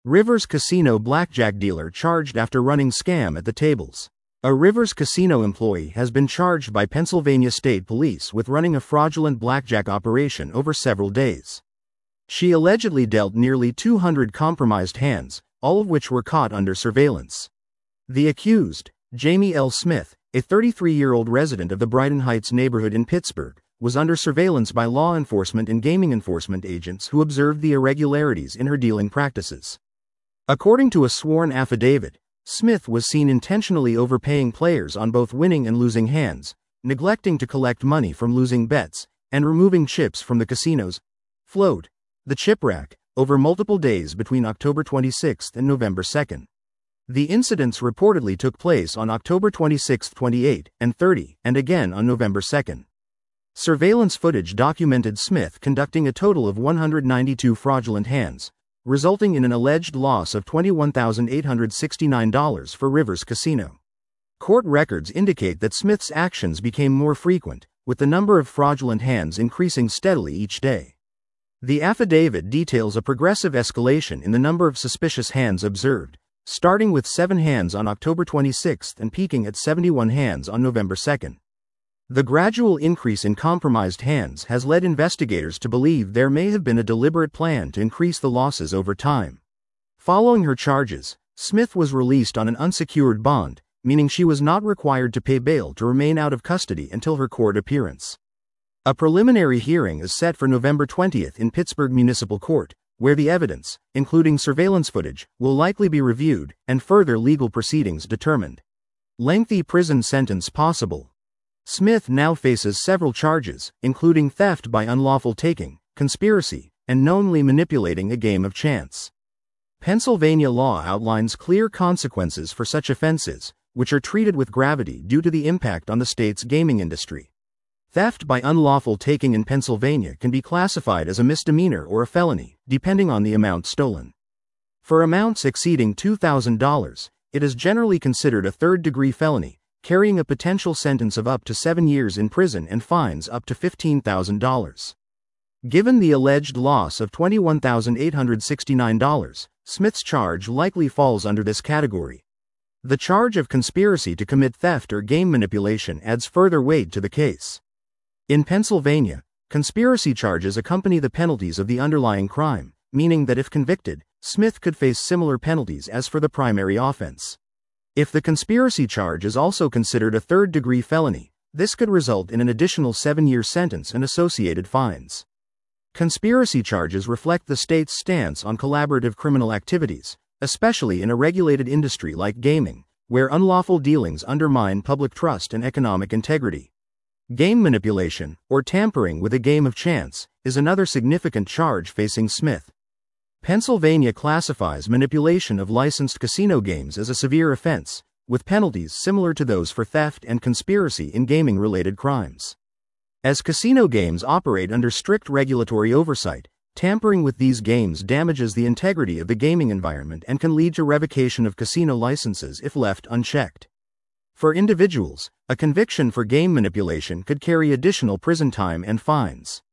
Rivers Casino blackjack dealer charged after running scam at the tables. A Rivers Casino employee has been charged by Pennsylvania State Police with running a fraudulent blackjack operation over several days. She allegedly dealt nearly 200 compromised hands, all of which were caught under surveillance. The accused, Jamie L. Smith, a 33-year-old resident of the Brighton Heights neighborhood in Pittsburgh, was under surveillance by law enforcement and gaming enforcement agents who observed the irregularities in her dealing practices. According to a sworn affidavit, Smith was seen intentionally overpaying players on both winning and losing hands, neglecting to collect money from losing bets, and removing chips from the casino's float, the chip rack, over multiple days between October 26 and November 2. The incidents reportedly took place on October 26, 28, and 30, and again on November 2. Surveillance footage documented Smith conducting a total of 192 fraudulent hands, resulting in an alleged loss of $21,869 for Rivers Casino. Court records indicate that Smith's actions became more frequent, with the number of fraudulent hands increasing steadily each day. The affidavit details a progressive escalation in the number of suspicious hands observed, starting with 7 hands on October 26 and peaking at 71 hands on November 2. The gradual increase in compromised hands has led investigators to believe there may have been a deliberate plan to increase the losses over time. Following her charges, Smith was released on an unsecured bond, meaning she was not required to pay bail to remain out of custody until her court appearance. A preliminary hearing is set for November 20 in Pittsburgh Municipal Court, where the evidence, including surveillance footage, will likely be reviewed and further legal proceedings determined. Lengthy prison sentence possible. Smith now faces several charges, including theft by unlawful taking, conspiracy, and knowingly manipulating a game of chance. Pennsylvania law outlines clear consequences for such offenses, which are treated with gravity due to the impact on the state's gaming industry. Theft by unlawful taking in Pennsylvania can be classified as a misdemeanor or a felony, depending on the amount stolen. For amounts exceeding $2,000, it is generally considered a third-degree felony, carrying a potential sentence of up to 7 years in prison and fines up to $15,000. Given the alleged loss of $21,869, Smith's charge likely falls under this category. The charge of conspiracy to commit theft or game manipulation adds further weight to the case. In Pennsylvania, conspiracy charges accompany the penalties of the underlying crime, meaning that if convicted, Smith could face similar penalties as for the primary offense. If the conspiracy charge is also considered a third-degree felony, this could result in an additional 7-year sentence and associated fines. Conspiracy charges reflect the state's stance on collaborative criminal activities, especially in a regulated industry like gaming, where unlawful dealings undermine public trust and economic integrity. Game manipulation, or tampering with a game of chance, is another significant charge facing Smith. Pennsylvania classifies manipulation of licensed casino games as a severe offense, with penalties similar to those for theft and conspiracy in gaming-related crimes. As casino games operate under strict regulatory oversight, tampering with these games damages the integrity of the gaming environment and can lead to revocation of casino licenses if left unchecked. For individuals, a conviction for game manipulation could carry additional prison time and fines.